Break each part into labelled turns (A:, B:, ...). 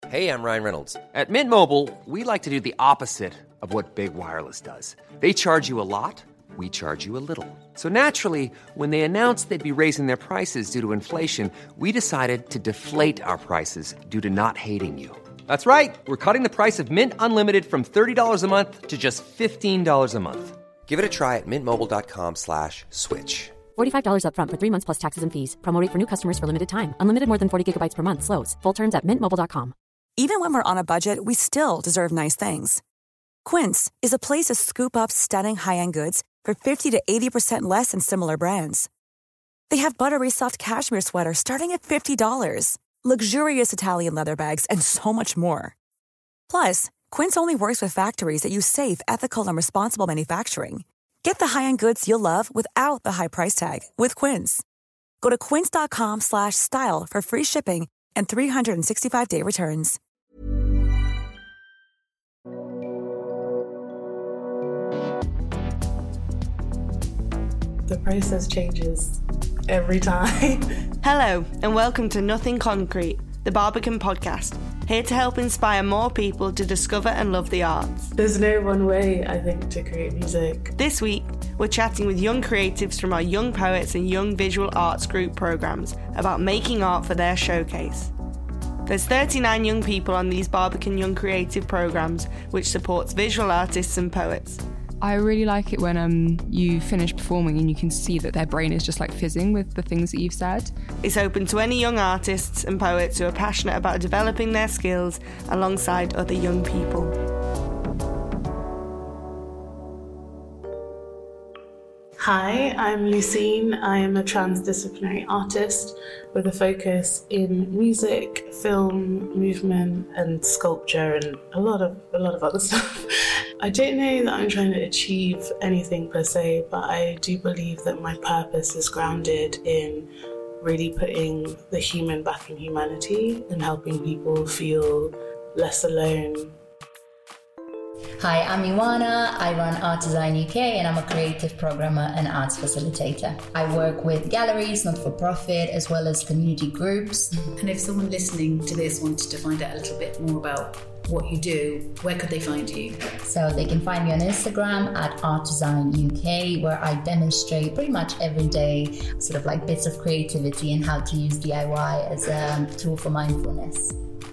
A: Hey, I'm Ryan Reynolds. At Mint Mobile, we like to do the opposite of what Big Wireless does. They charge you a lot, we charge you a little. So naturally, when they announced they'd be raising their prices due to inflation, we decided to deflate our prices due to not hating you. That's right. We're cutting the price of Mint Unlimited from $30 a month to just $15 a month. Give it a try at mintmobile.com/switch.
B: $45 up front for 3 months plus taxes and fees. Promo rate for new customers for limited time. Unlimited more than 40 gigabytes per month. Slows full terms at mintmobile.com.
C: Even when we're on a budget, we still deserve nice things. Quince is a place to scoop up stunning high-end goods for 50 to 80% less than similar brands. They have buttery soft cashmere sweaters starting at $50, luxurious Italian leather bags, and so much more. Plus, Quince only works with factories that use safe, ethical, and responsible manufacturing. Get the high-end goods you'll love without the high price tag with Quince. Go to quince.com/style for free shipping and 365-day returns.
D: The process changes every time.
E: Hello, and welcome to Nothing Concrete, the Barbican podcast, here to help inspire more people to discover and love the arts.
D: There's no one way, I think, to create music.
E: This week, we're chatting with young creatives from our Young Poets and Young Visual Arts Group programmes about making art for their showcase. There's 39 young people on these Barbican Young Creative programmes, which supports visual artists and poets.
F: I really like it when you finish performing and you can see that their brain is just like fizzing with the things that you've said.
E: It's open to any young artists and poets who are passionate about developing their skills alongside other young people.
D: Hi, I'm Lucine. I am a transdisciplinary artist with a focus in music, film, movement, and sculpture, and a lot of other stuff. I don't know that I'm trying to achieve anything per se, but I do believe that my purpose is grounded in really putting the human back in humanity and helping people feel less alone.
G: Hi, I'm Ioana. I run Art Design UK and I'm a creative programmer and arts facilitator. I work with galleries, not-for-profit, as well as community groups.
H: And if someone listening to this wanted to find out a little bit more about what you do, where could they find you?
G: So they can find me on Instagram at Art Design UK, where I demonstrate pretty much every day sort of like bits of creativity and how to use DIY as a tool for mindfulness.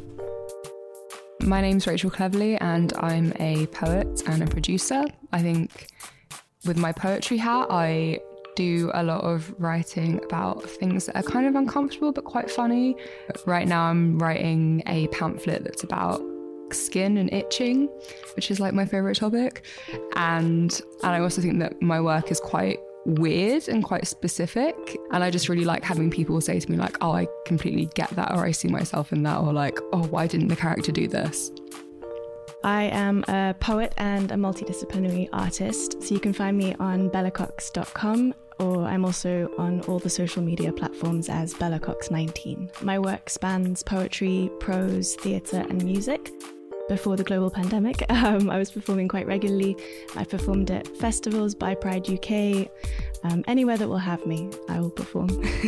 F: My name's Rachel Cleverly and I'm a poet and a producer. I think with my poetry hat, I do a lot of writing about things that are kind of uncomfortable but quite funny. Right now I'm writing a pamphlet that's about skin and itching, which is like my favourite topic. And I also think that my work is quite weird and quite specific, and I just really like having people say to me like, oh, I completely get that, or I see myself in that, or like, oh, why didn't the character do this?
I: I am a poet and a multidisciplinary artist, so you can find me on bellacox.com, or I'm also on all the social media platforms as bellacox19. My work spans poetry, prose, theatre and music. Before the global pandemic, I was performing quite regularly. I performed at festivals, by Pride UK, anywhere that will have me, I will perform.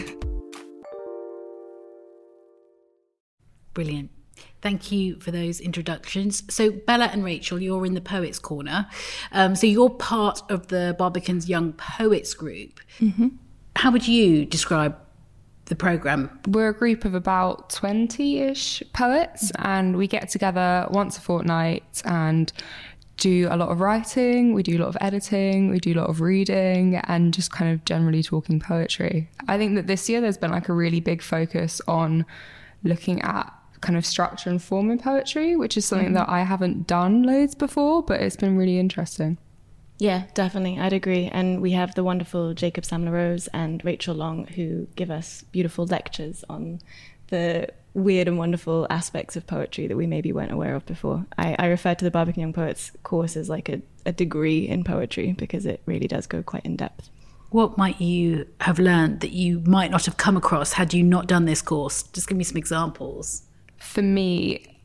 H: Brilliant. Thank you for those introductions. So Bella and Rachel, you're in the Poets Corner. So you're part of the Barbican's Young Poets group. Mm-hmm. How would you describe the programme?
F: We're a group of about 20-ish poets, and we get together once a fortnight and do a lot of writing, we do a lot of editing, we do a lot of reading, and just kind of generally talking poetry. I think that this year there's been like a really big focus on looking at kind of structure and form in poetry, which is something that I haven't done loads before, but it's been really interesting.
I: Yeah, definitely. I'd agree. And we have the wonderful Jacob Sam-LaRose and Rachel Long, who give us beautiful lectures on the weird and wonderful aspects of poetry that we maybe weren't aware of before. I refer to the Barbican Young Poets course as like a degree in poetry, because it really does go quite in depth.
H: What might you have learned that you might not have come across had you not done this course? Just give me some examples.
F: For me,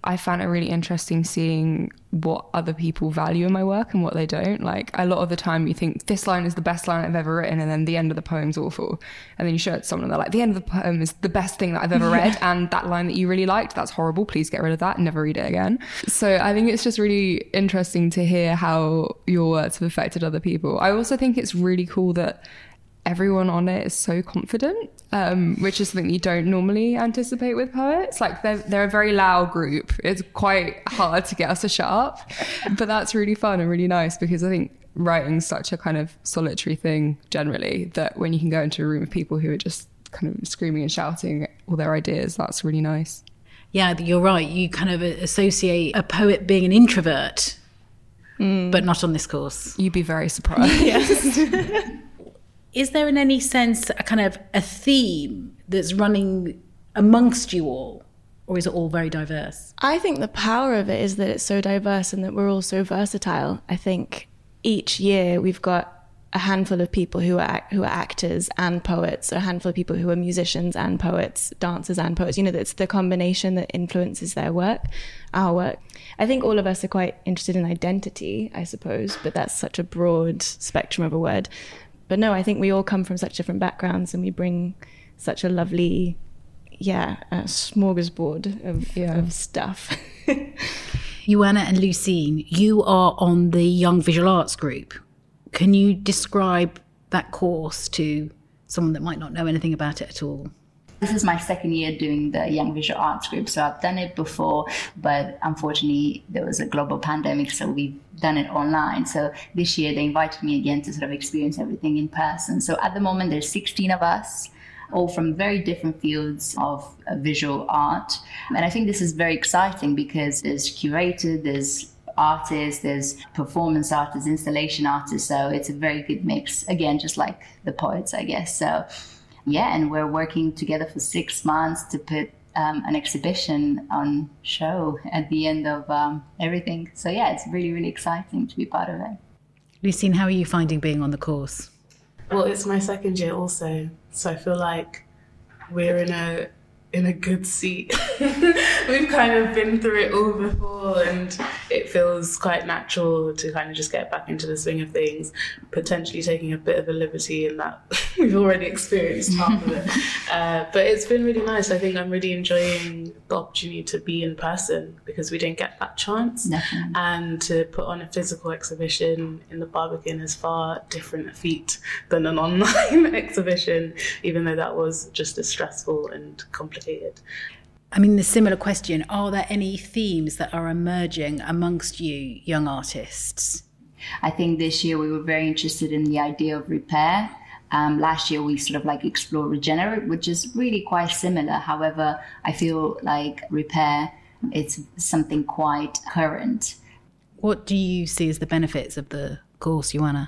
F: I found it really interesting seeing what other people value in my work and what they don't. Like, a lot of the time you think this line is the best line I've ever written, and then the end of the poem's awful. And then you show it to someone and they're like, the end of the poem is the best thing that I've ever read. And that line that you really liked, that's horrible. Please get rid of that and never read it again. So I think it's just really interesting to hear how your words have affected other people. I also think it's really cool that everyone on it is so confident, which is something you don't normally anticipate with poets. Like, they're a very loud group. It's quite hard to get us to shut up, but that's really fun and really nice, because I think writing's such a kind of solitary thing generally, that when you can go into a room of people who are just kind of screaming and shouting all their ideas, that's really nice.
H: Yeah, you're right. You kind of associate a poet being an introvert, but not on this course.
F: You'd be very surprised.
H: Yes. Is there in any sense a kind of a theme that's running amongst you all, or is it all very diverse?
I: I think the power of it is that it's so diverse and that we're all so versatile. I think each year we've got a handful of people who are actors and poets, a handful of people who are musicians and poets, dancers and poets. You know, it's the combination that influences their work, our work. I think all of us are quite interested in identity, I suppose, but that's such a broad spectrum of a word. But no, I think we all come from such different backgrounds and we bring such a lovely, smorgasbord of stuff.
H: Ioana and Lucine, you are on the Young Visual Arts group. Can you describe that course to someone that might not know anything about it at all?
G: This is my second year doing the Young Visual Arts group. So I've done it before, but unfortunately there was a global pandemic, so we've done it online. So this year they invited me again to sort of experience everything in person. So at the moment there's 16 of us, all from very different fields of visual art. And I think this is very exciting because there's curated, there's artists, there's performance artists, installation artists. So it's a very good mix. Again, just like the poets, I guess. So yeah, and we're working together for 6 months to put an exhibition on show at the end of everything. So yeah, it's really, really exciting to be part of it.
H: Lucine, how are you finding being on the course?
D: Well, it's my second year also, so I feel like we're in a good seat. We've kind of been through it all before, and it feels quite natural to kind of just get back into the swing of things, potentially taking a bit of a liberty in that we've already experienced half of it. But it's been really nice. I think I'm really enjoying the opportunity to be in person, because we didn't get that chance.
G: Definitely.
D: And to put on a physical exhibition in the Barbican is far different a feat than an online exhibition, even though that was just as stressful and complicated.
H: I mean, the similar question, are there any themes that are emerging amongst you young artists?
G: I think this year we were very interested in the idea of repair. Last year we sort of like explored regenerate, which is really quite similar. However, I feel like repair, it's something quite current.
H: What do you see as the benefits of the course, Ioana?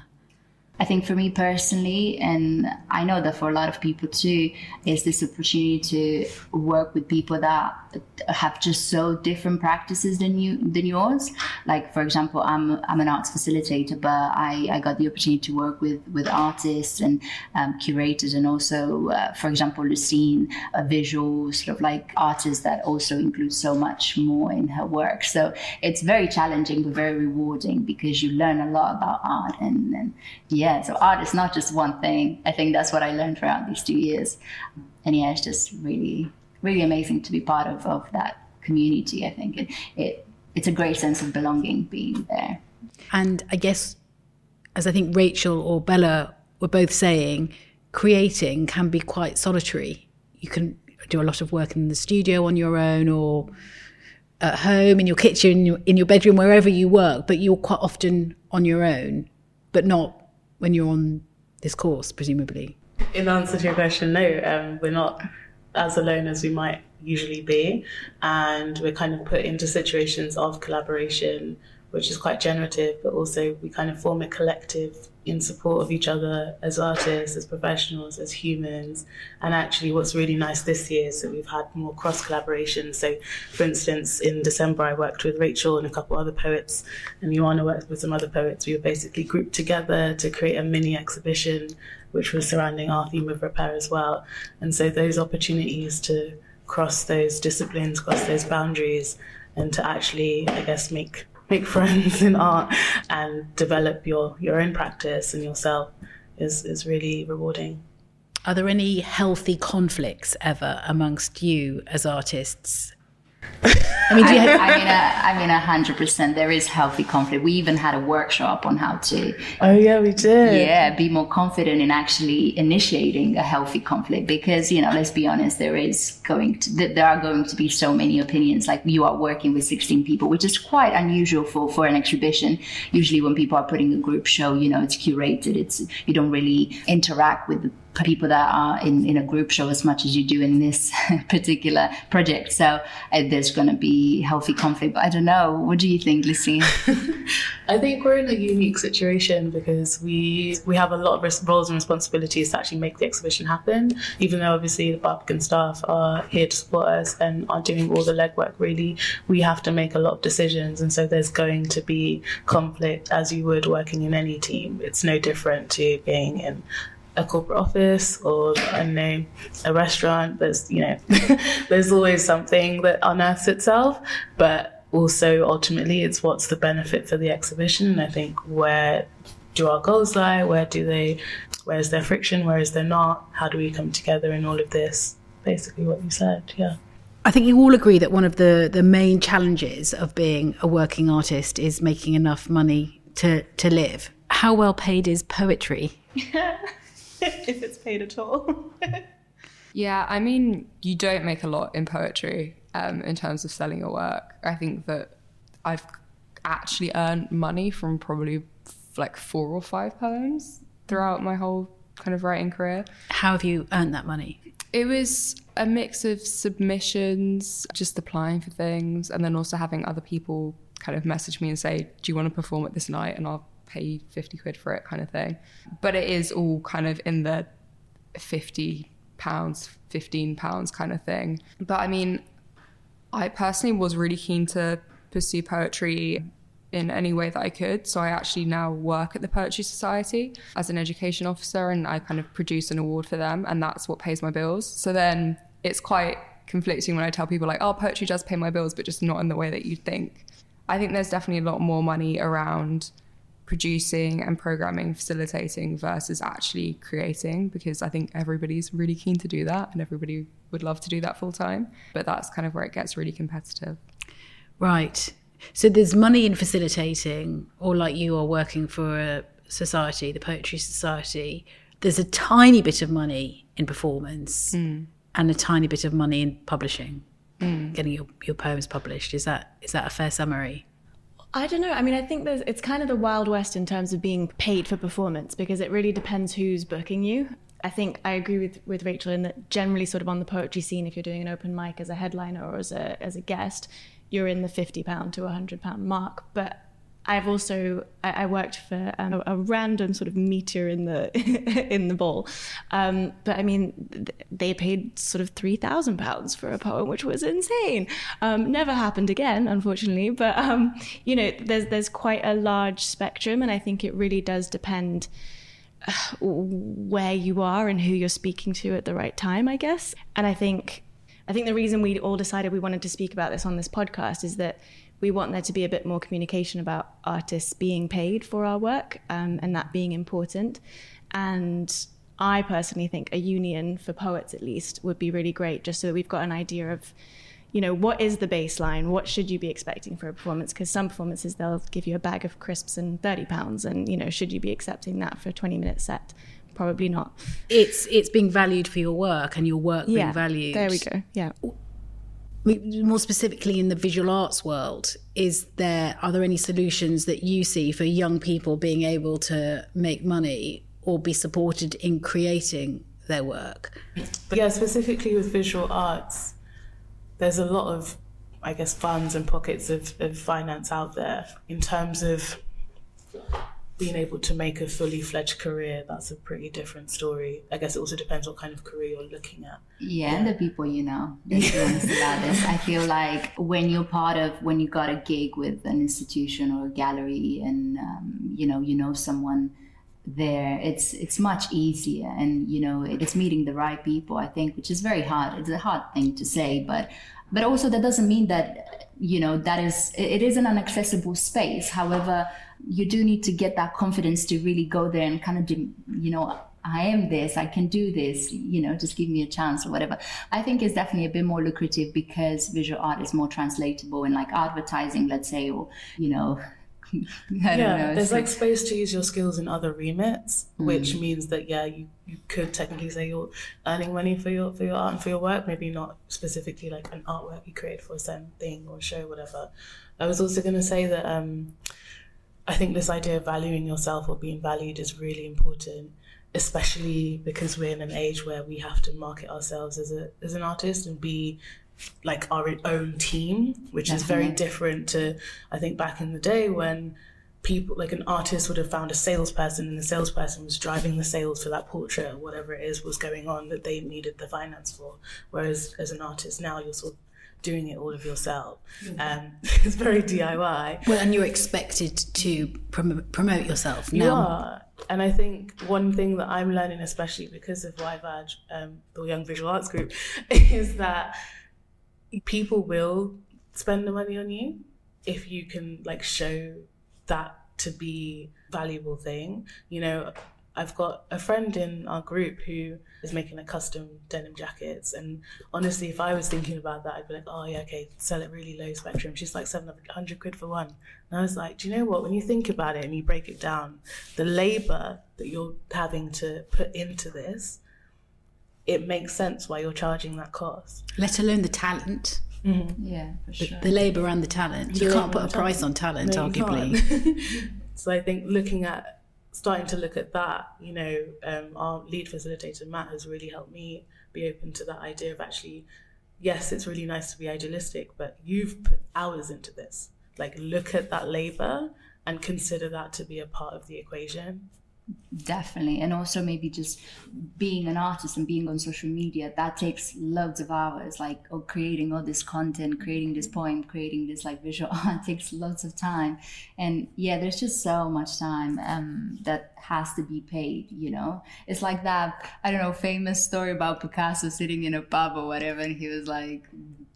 G: I think for me personally, and I know that for a lot of people too, is this opportunity to work with people that have just so different practices than yours. Like, for example, I'm an arts facilitator, but I got the opportunity to work with artists and curators, and also, for example, Lucine, a visual sort of like artist that also includes so much more in her work. So it's very challenging but very rewarding, because you learn a lot about art, and yeah, so art is not just one thing. I think that's what I learned throughout these 2 years. And yeah, it's just really, really amazing to be part of that community. I think it's a great sense of belonging being there.
H: And I guess, as I think Rachel or Bella were both saying, creating can be quite solitary. You can do a lot of work in the studio on your own, or at home, in your kitchen, in your bedroom, wherever you work, but you're quite often on your own, but not when you're on this course, presumably.
D: In answer to your question, no, we're not as alone as we might usually be, and we're kind of put into situations of collaboration, which is quite generative, but also we kind of form a collective in support of each other as artists, as professionals, as humans. And actually what's really nice this year is that we've had more cross-collaboration. So, for instance, in December I worked with Rachel and a couple other poets, and Ioana worked with some other poets. We were basically grouped together to create a mini exhibition which was surrounding our theme of repair as well. And so those opportunities to cross those disciplines, cross those boundaries, and to actually, I guess, make friends in art and develop your own practice and yourself is really rewarding.
H: Are there any healthy conflicts ever amongst you as artists?
G: I mean, 100%. There is healthy conflict. We even had a workshop on how to.
D: Oh yeah, we did.
G: Yeah, be more confident in actually initiating a healthy conflict, because let's be honest, there are going to be so many opinions. Like, you are working with 16 people, which is quite unusual for an exhibition. Usually, when people are putting a group show, it's curated. You don't really interact with the people that are in a group show as much as you do in this particular project. So there's going to be healthy conflict. But I don't know. What do you think, Lucine?
D: I think we're in a unique situation because we have a lot of roles and responsibilities to actually make the exhibition happen, even though obviously the Barbican staff are here to support us and are doing all the legwork. Really, we have to make a lot of decisions, and so there's going to be conflict as you would working in any team. It's no different to being in a corporate office or, I don't know, a restaurant. There's there's always something that unearths itself, but also ultimately it's what's the benefit for the exhibition. And I think, where do our goals lie? Where is there friction? Where is there not? How do we come together in all of this? Basically what you said, yeah.
H: I think you all agree that one of the main challenges of being a working artist is making enough money to live. How well paid is poetry?
E: If it's paid at all.
F: Yeah, I mean, you don't make a lot in poetry in terms of selling your work. I think that I've actually earned money from probably like 4 or 5 poems throughout my whole kind of writing career.
H: How have you earned that money?
F: It was a mix of submissions, just applying for things, and then also having other people kind of message me and say, do you want to perform at this night? And I'll pay you 50 quid for it, kind of thing. But it is all kind of in the £50, £15 kind of thing. But I mean, I personally was really keen to pursue poetry in any way that I could. So I actually now work at the Poetry Society as an education officer, and I kind of produce an award for them, and that's what pays my bills. So then it's quite conflicting when I tell people like, oh, poetry does pay my bills, but just not in the way that you'd think. I think there's definitely a lot more money around producing and programming, facilitating versus actually creating, because I think everybody's really keen to do that and everybody would love to do that full time. But that's kind of where it gets really competitive.
H: Right. So there's money in facilitating, or like you are working for a society, the Poetry Society. There's a tiny bit of money in performance and a tiny bit of money in publishing, getting your poems published. Is that a fair summary?
I: I don't know. I mean, I think it's kind of the Wild West in terms of being paid for performance, because it really depends who's booking you. I think I agree with Rachel in that generally sort of on the poetry scene, if you're doing an open mic as a headliner or as a guest, you're in the £50 to £100 mark. But I've also, I worked for a random sort of meteor in the bowl. But I mean, they paid sort of £3,000 for a poem, which was insane. Never happened again, unfortunately. But, there's quite a large spectrum. And I think it really does depend where you are and who you're speaking to at the right time, I guess. And I think the reason we all decided we wanted to speak about this on this podcast is that we want there to be a bit more communication about artists being paid for our work, and that being important. And I personally think a union for poets, at least, would be really great, just so that we've got an idea of, what is the baseline? What should you be expecting for a performance? Because some performances, they'll give you a bag of crisps and £30. And, should you be accepting that for a 20-minute set? Probably not.
H: It's being valued for your work, and your work being valued.
I: There we go. Yeah.
H: More specifically in the visual arts world, are there any solutions that you see for young people being able to make money or be supported in creating their work?
D: Yeah, specifically with visual arts, there's a lot of, I guess, funds and pockets of finance out there. In terms of being able to make a fully fledged career, that's a pretty different story. I guess it also depends what kind of career you're looking at.
G: Yeah, and the people let's be honest about this. I feel like when you got a gig with an institution or a gallery and you know someone there, it's much easier, and it's meeting the right people, I think, which is very hard. It's a hard thing to say, but But also that doesn't mean that, it is an inaccessible space. However, you do need to get that confidence to really go there and kind of, I am this, I can do this, just give me a chance or whatever. I think it's definitely a bit more lucrative because visual art is more translatable in like advertising, let's say, or, I don't know.
D: There's like space to use your skills in other remits, which means that, you could technically say you're earning money for your art and for your work, maybe not specifically like an artwork you create for a certain thing or show, whatever. I was also going to say that I think this idea of valuing yourself or being valued is really important, especially because we're in an age where we have to market ourselves as an artist and be like our own team, which is very different to, I think, back in the day when people, like an artist would have found a salesperson and the salesperson was driving the sales for that portrait or whatever it is was going on that they needed the finance for. Whereas as an artist now, you're sort of doing it all of yourself. It's very DIY.
H: Well, and you're expected to promote yourself now.
D: You are. And I think one thing that I'm learning, especially because of YVAG, the Young Visual Arts Group, is that people will spend the money on you if you can like show that to be a valuable thing. I've got a friend in our group who is making a custom denim jackets, and honestly, if I was thinking about that, I'd be like, oh yeah, okay, sell it really low spectrum. She's like 700 quid for one. And I was like, do you know what, when you think about it and you break it down, the labor that you're having to put into this, it makes sense why you're charging that cost.
H: Let alone the talent.
G: Mm-hmm. Yeah, for sure.
H: The labour and the talent. You can't put a price on talent, arguably.
D: So I think starting to look at that, our lead facilitator, Matt, has really helped me be open to that idea of actually, yes, it's really nice to be idealistic, but you've put hours into this. Like, look at that labour and consider that to be a part of the equation.
G: Definitely. And also maybe just being an artist and being on social media, that takes loads of hours, like creating all this content, creating this poem, creating this like visual art takes lots of time. And yeah, there's just so much time that has to be paid, It's like that, I don't know, famous story about Picasso sitting in a pub or whatever, and he was like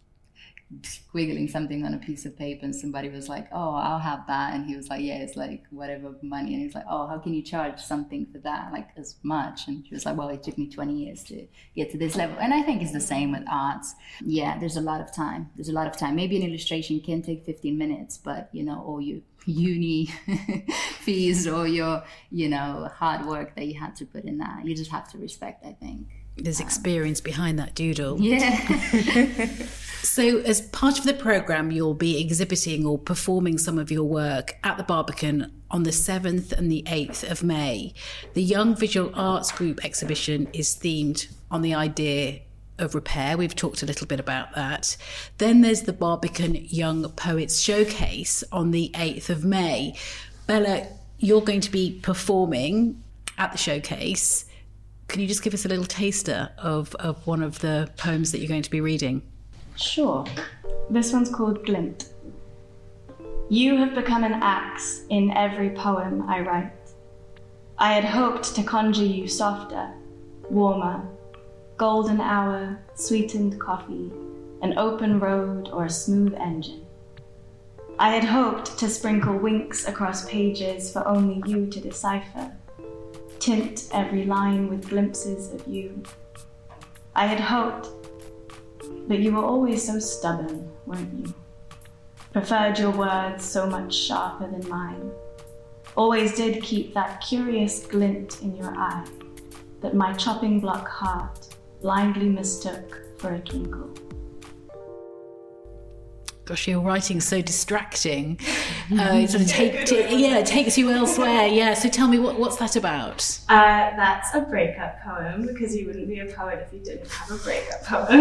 G: squiggling something on a piece of paper, and somebody was like, oh, I'll have that, and he was like, yeah, it's like whatever money, and he was like, oh, how can you charge something for that, like as much? And she was like, well, it took me 20 years to get to this level. And I think it's the same with arts. Yeah, there's a lot of time. Maybe an illustration can take 15 minutes, but all your uni fees or your hard work that you had to put in that, you just have to respect, I think.
H: There's experience behind that doodle.
G: Yeah.
H: So as part of the programme, you'll be exhibiting or performing some of your work at the Barbican on the 7th and the 8th of May. The Young Visual Arts Group exhibition is themed on the idea of repair. We've talked a little bit about that. Then there's the Barbican Young Poets Showcase on the 8th of May. Bella, you're going to be performing at the showcase. Can you just give us a little taster of one of the poems that you're going to be reading?
I: Sure. This one's called Glint. You have become an axe in every poem I write. I had hoped to conjure you softer, warmer, golden hour, sweetened coffee, an open road or a smooth engine. I had hoped to sprinkle winks across pages for only you to decipher, tint every line with glimpses of you. I had hoped, but you were always so stubborn, weren't you? Preferred your words so much sharper than mine. Always did keep that curious glint in your eye that my chopping block heart blindly mistook for a twinkle.
H: Gosh, your writing's so distracting. It sort of takes you elsewhere. Yeah, so tell me, what's that about?
I: That's a breakup poem, because you wouldn't be a poet if you didn't have a breakup poem.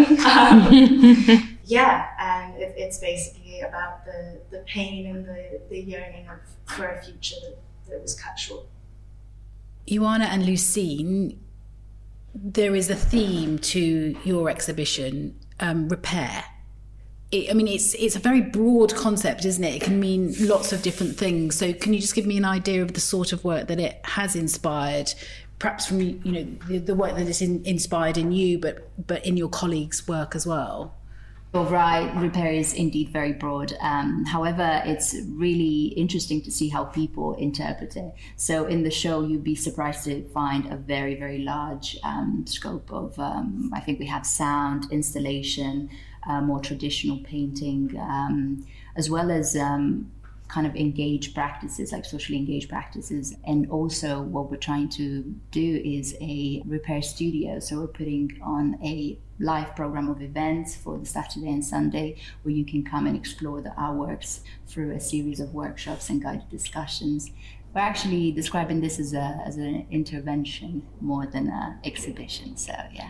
I: And it's basically about the pain and the yearning for a future that was cut short.
H: Ioana and Lucine, there is a theme to your exhibition, repair. It's a very broad concept, isn't it? It can mean lots of different things. So can you just give me an idea of the sort of work that it has inspired, perhaps from the work that it's inspired in you, but in your colleagues' work as well?
G: You're right, repair is indeed very broad. However, it's really interesting to see how people interpret it. So in the show, you'd be surprised to find a very, very large scope of, I think we have sound, installation, more traditional painting, as well as kind of engaged practices, like socially engaged practices. And also what we're trying to do is a repair studio. So we're putting on a live program of events for the Saturday and Sunday where you can come and explore the artworks through a series of workshops and guided discussions. We're actually describing this as an intervention more than an exhibition, so yeah.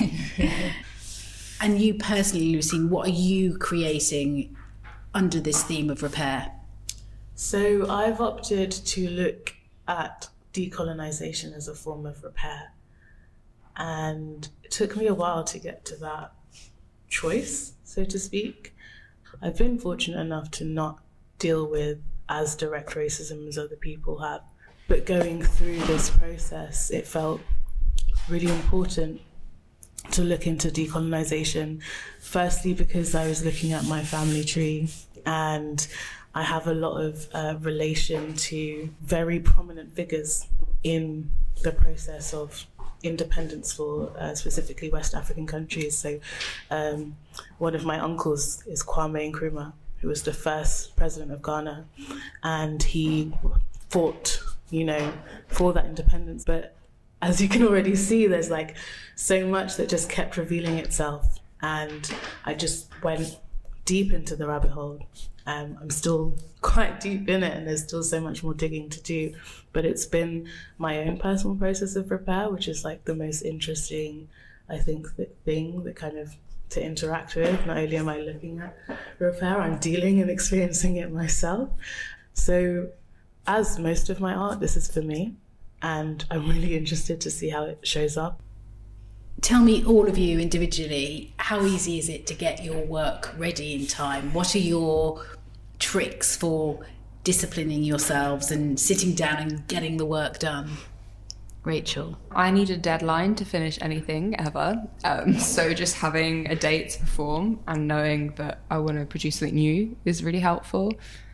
H: And you personally, Lucine, what are you creating under this theme of repair?
D: So I've opted to look at decolonization as a form of repair. And it took me a while to get to that choice, so to speak. I've been fortunate enough to not deal with as direct racism as other people have. But going through this process, it felt really important to look into decolonization. Firstly, because I was looking at my family tree and I have a lot of relation to very prominent figures in the process of independence for specifically West African countries. So one of my uncles is Kwame Nkrumah, who was the first president of Ghana, and he fought, for that independence. But as you can already see, there's like so much that just kept revealing itself, and I just went deep into the rabbit hole. I'm still quite deep in it, and there's still so much more digging to do. But it's been my own personal process of repair, which is like the most interesting, I think, thing that kind of to interact with. Not only am I looking at repair, I'm dealing and experiencing it myself. So as most of my art, this is for me, and I'm really interested to see how it shows up.
H: Tell me, all of you individually, how easy is it to get your work ready in time? What are your tricks for disciplining yourselves and sitting down and getting the work done? Rachel?
F: I need a deadline to finish anything ever. So just having a date to perform and knowing that I want to produce something new is really helpful.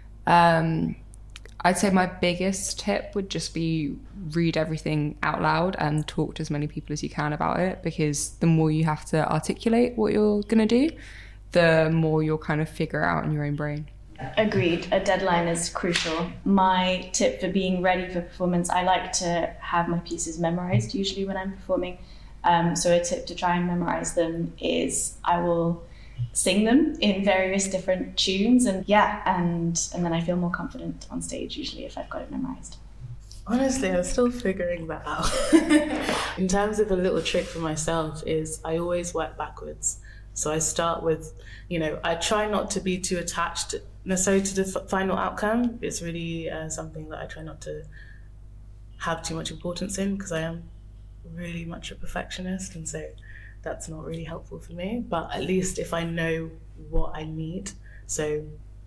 F: I'd say my biggest tip would just be read everything out loud and talk to as many people as you can about it, because the more you have to articulate what you're going to do, the more you'll kind of figure out in your own brain.
J: Agreed. A deadline is crucial. My tip for being ready for performance, I like to have my pieces memorized usually when I'm performing. So a tip to try and memorize them is I will sing them in various different tunes, and then I feel more confident on stage usually if I've got it memorized.
D: Honestly, I'm still figuring that out. In terms of a little trick for myself is I always work backwards. So I start with, I try not to be too attached necessarily to the final outcome. It's really something that I try not to have too much importance in, because I am really much a perfectionist, and so that's not really helpful for me. But at least if I know what I need, so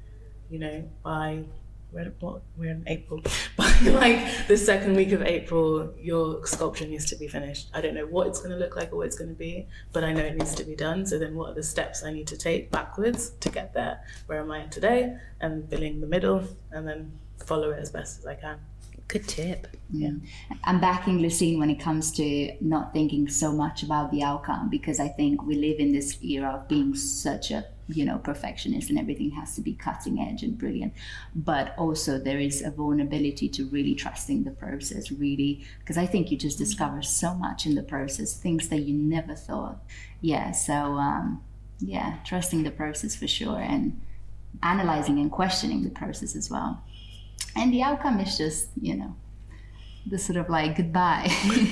D: we're in April, by like the second week of April, your sculpture needs to be finished. I don't know what it's going to look like or what it's going to be, but I know it needs to be done. So then what are the steps I need to take backwards to get there? Where am I today? And filling the middle, and then follow it as best as I can.
H: Good tip.
G: Yeah. I'm backing Lucine when it comes to not thinking so much about the outcome, because I think we live in this era of being such a perfectionist, and everything has to be cutting edge and brilliant. But also there is a vulnerability to really trusting the process, really, because I think you just discover so much in the process, things that you never thought. Yeah, so trusting the process for sure, and analyzing and questioning the process as well. And the outcome is just, the sort of like goodbye.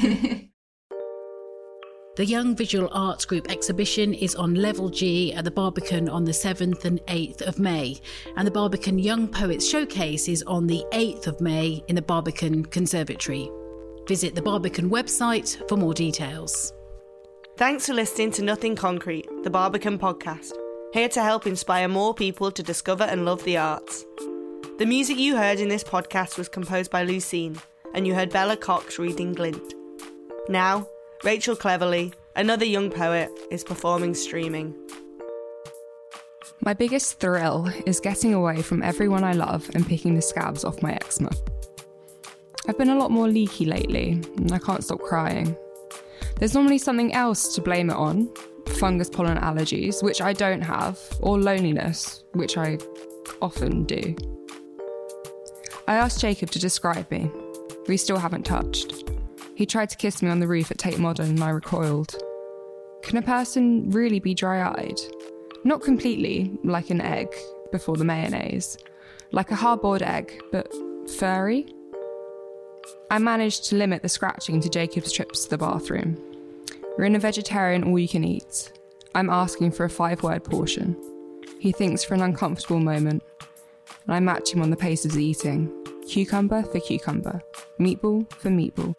H: The Young Visual Arts Group exhibition is on Level G at the Barbican on the 7th and 8th of May. And the Barbican Young Poets Showcase is on the 8th of May in the Barbican Conservatory. Visit the Barbican website for more details.
E: Thanks for listening to Nothing Concrete, the Barbican podcast, here to help inspire more people to discover and love the arts. The music you heard in this podcast was composed by Lucine, and you heard Bella Cox reading Glint. Now, Rachel Cleverly, another young poet, is performing Streaming.
F: My biggest thrill is getting away from everyone I love and picking the scabs off my eczema. I've been a lot more leaky lately, and I can't stop crying. There's normally something else to blame it on, fungus pollen allergies, which I don't have, or loneliness, which I often do. I asked Jacob to describe me. We still haven't touched. He tried to kiss me on the roof at Tate Modern and I recoiled. Can a person really be dry-eyed? Not completely, like an egg before the mayonnaise. Like a hard-boiled egg, but furry? I managed to limit the scratching to Jacob's trips to the bathroom. We're in a vegetarian all-you-can-eat. I'm asking for a 5-word portion. He thinks for an uncomfortable moment, and I match him on the pace of the eating. Cucumber for cucumber. Meatball for meatball.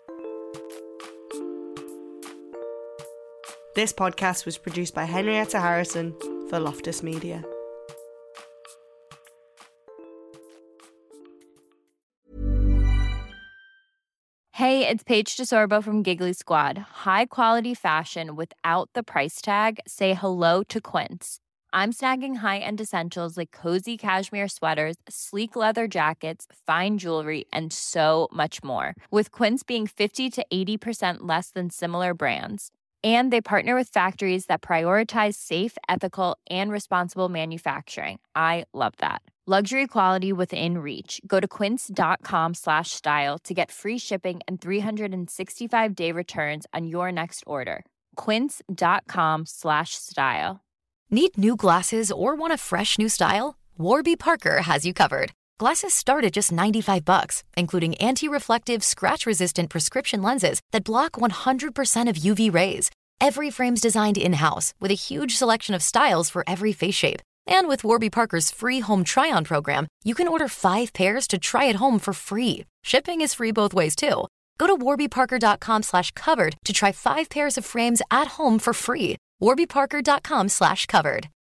E: This podcast was produced by Henrietta Harrison for Loftus Media.
K: Hey, it's Paige DeSorbo from Giggly Squad. High quality fashion without the price tag. Say hello to Quince. I'm snagging high-end essentials like cozy cashmere sweaters, sleek leather jackets, fine jewelry, and so much more. With Quince being 50 to 80% less than similar brands. And they partner with factories that prioritize safe, ethical, and responsible manufacturing. I love that. Luxury quality within reach. Go to quince.com/style to get free shipping and 365-day returns on your next order. Quince.com/style.
B: Need new glasses or want a fresh new style? Warby Parker has you covered. Glasses start at just $95, including anti-reflective, scratch-resistant prescription lenses that block 100% of UV rays. Every frame's designed in-house with a huge selection of styles for every face shape. And with Warby Parker's free home try-on program, you can order 5 pairs to try at home for free. Shipping is free both ways, too. Go to warbyparker.com/covered to try 5 pairs of frames at home for free. warbyparker.com/covered.